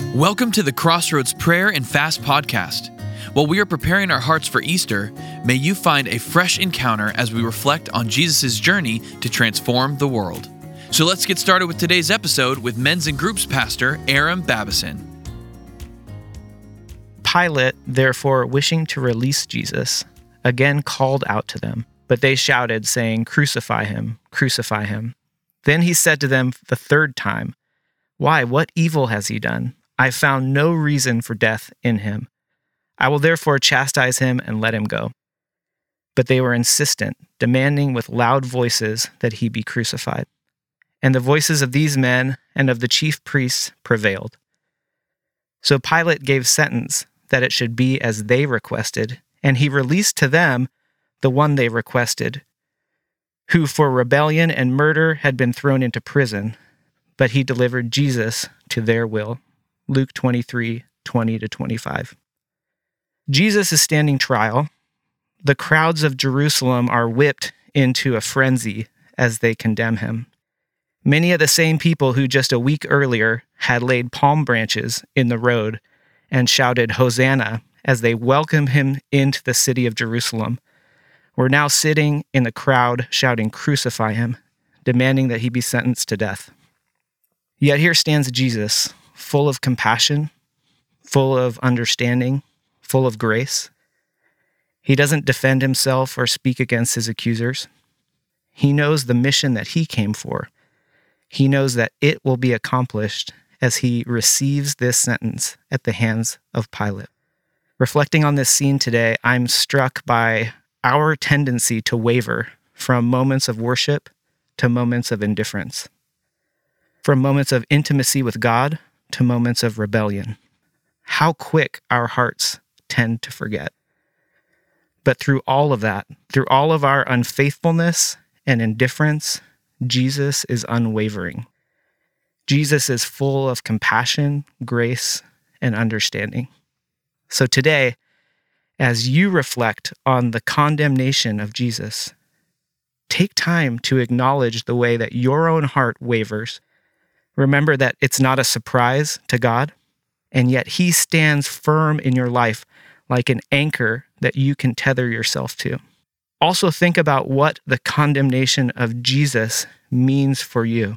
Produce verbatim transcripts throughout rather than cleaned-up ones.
Welcome to the Crossroads Prayer and Fast Podcast. While we are preparing our hearts for Easter, may you find a fresh encounter as we reflect on Jesus' journey to transform the world. So let's get started with today's episode with Men's and Groups Pastor Aram Babison. Pilate, therefore, wishing to release Jesus, again called out to them, but they shouted, saying, "Crucify him, crucify him." Then he said to them the third time, "Why, what evil has he done? I found no reason for death in him. I will therefore chastise him and let him go." But they were insistent, demanding with loud voices that he be crucified. And the voices of these men and of the chief priests prevailed. So Pilate gave sentence that it should be as they requested, and he released to them the one they requested, who for rebellion and murder had been thrown into prison, but he delivered Jesus to their will. Luke twenty-three, twenty to twenty-five. Jesus is standing trial. The crowds of Jerusalem are whipped into a frenzy as they condemn him. Many of the same people who just a week earlier had laid palm branches in the road and shouted Hosanna as they welcomed him into the city of Jerusalem were now sitting in the crowd shouting, "Crucify him," demanding that he be sentenced to death. Yet here stands Jesus, full of compassion, full of understanding, full of grace. He doesn't defend himself or speak against his accusers. He knows the mission that he came for. He knows that it will be accomplished as he receives this sentence at the hands of Pilate. Reflecting on this scene today, I'm struck by our tendency to waver from moments of worship to moments of indifference, from moments of intimacy with God to moments of rebellion. How quick our hearts tend to forget. But through all of that, through all of our unfaithfulness and indifference, Jesus is unwavering. Jesus is full of compassion, grace, and understanding. So today, as you reflect on the condemnation of Jesus, take time to acknowledge the way that your own heart wavers. Remember that it's not a surprise to God, and yet he stands firm in your life like an anchor that you can tether yourself to. Also think about what the condemnation of Jesus means for you.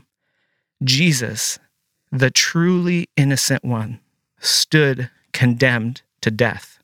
Jesus, the truly innocent one, stood condemned to death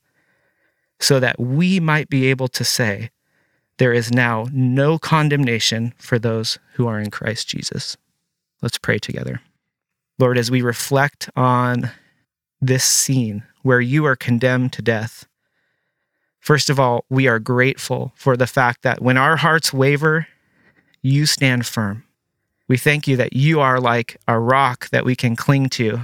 so that we might be able to say, there is now no condemnation for those who are in Christ Jesus. Let's pray together. Lord, as we reflect on this scene where you are condemned to death, first of all, we are grateful for the fact that when our hearts waver, you stand firm. We thank you that you are like a rock that we can cling to,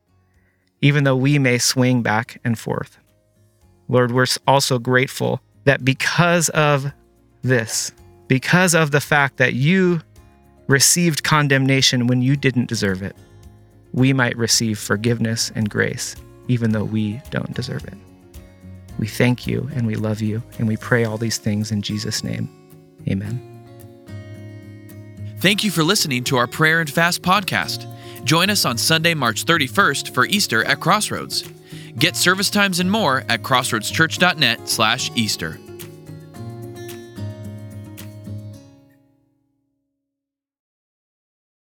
even though we may swing back and forth. Lord, we're also grateful that because of this, because of the fact that you received condemnation when you didn't deserve it, we might receive forgiveness and grace, even though we don't deserve it. We thank you and we love you, and we pray all these things in Jesus' name. Amen. Thank you for listening to our Prayer and Fast podcast. Join us on Sunday, March thirty-first for Easter at Crossroads. Get service times and more at crossroadschurch.net slash Easter.